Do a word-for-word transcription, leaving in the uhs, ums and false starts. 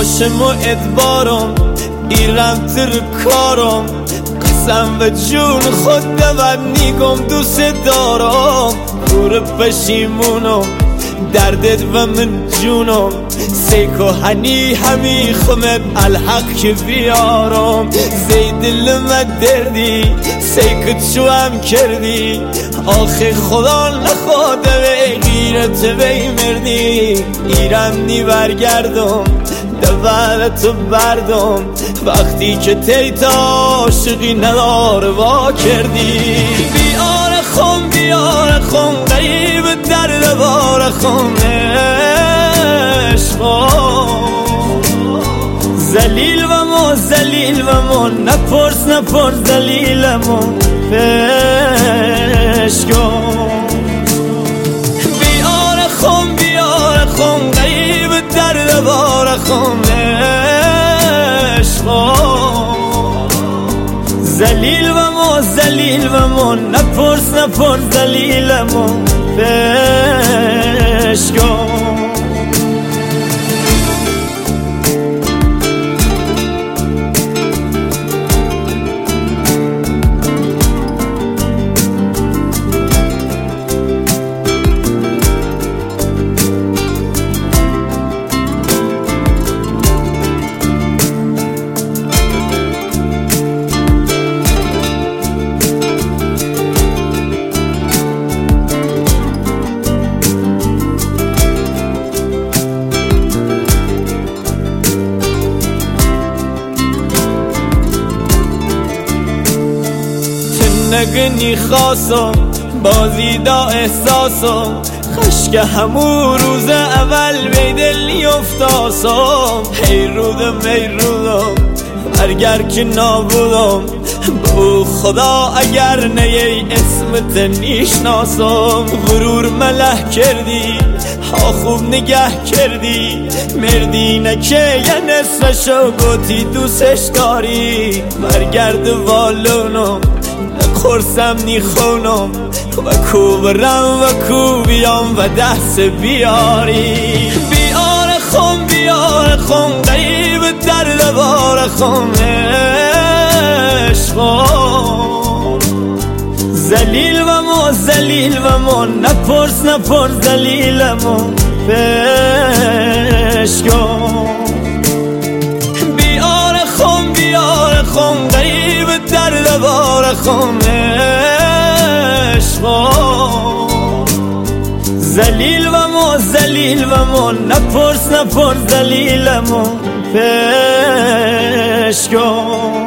باشم و ادبارم ایرم تر کارم قسم و جون خود دور نیگم دوست دارم دور پشیمونم دردت و من جونم سیکو هنی همی خمت الحق که بیارم زید دلم دردی سیکت شو هم کردی آخه خدا نخواده به غیرت بی مردی ایرم نی برگردم دورتو بردم وقتی که تیتا عاشقی نداره وا کردی بیار خون بیار خون غریب درد بار خون زلیل و ما زلیل و ما نپرس نپرس زلیل ما پشکو بیار خون بیار خون غریب درد بار خون زلیل و ما زلیل و ما نپرس نپرس زلیل ما پشکو نگنی خاصم بازی دا احساسم خشک همون روز اول بیدلی افتاسم هی رودم هی رودم برگر که نابودم بو خدا اگر نیه اسمت نیشناسم غرور مله کردی ها خوب نگه کردی مردی نکه یه نصفشو گوتی دوستش داری برگرد والونم خورسم نی خونم و کو برم و کو بیام و دست بیاری بیار خون بیار خون غریب درد بار خون عشقم زلیل و ما زلیل و ما نپرس نپرس زلیل ما پشکم بیار خون بیار خون غریب درد بار خون عشقم زلیل و ما زلیل و ما نپرس نپرس زلیل ما پشکم